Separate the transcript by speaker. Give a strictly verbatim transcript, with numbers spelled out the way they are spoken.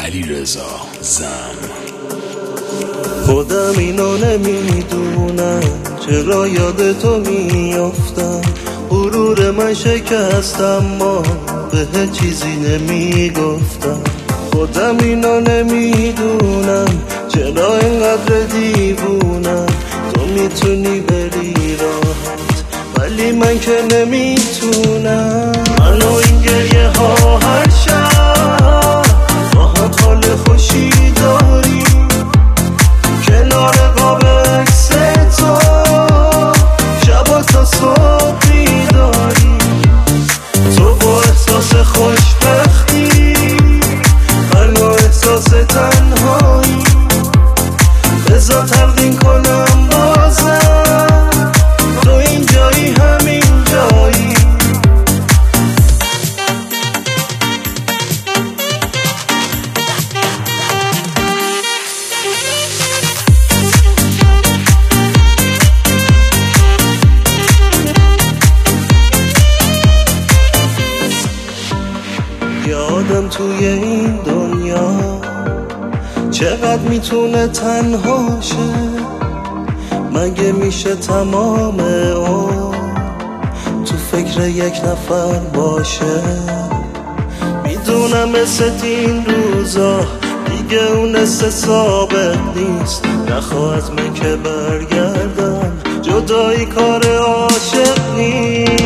Speaker 1: علیرضا زم.
Speaker 2: خودم اینو نمیدونم چرا یاد تو میافتم، غرور من شکست اما به چیزی نمیگفتم. خودم اینو نمیدونم چرا اینقدر دیوونم، تو میتونی بری راحت ولی من که نمیتونم. منو این گریه ها هر شب باهات حال خوشی داریم، کنار قاب عکس تو شبا تا صبح بیداری، تو با احساس خوشبختی من با احساس تنهایی، بذار تلقین کنم بازم تو این جایی همین جایی. یادم توی این دنیا چقدر میتونه تنها شه، مگه میشه تمام اون تو فکر یک نفر باشه. میدونم مثل این روزا دیگه اون حس ثابت نیست، نخواه از من که برگردم، جدایی کار عاشق نیست.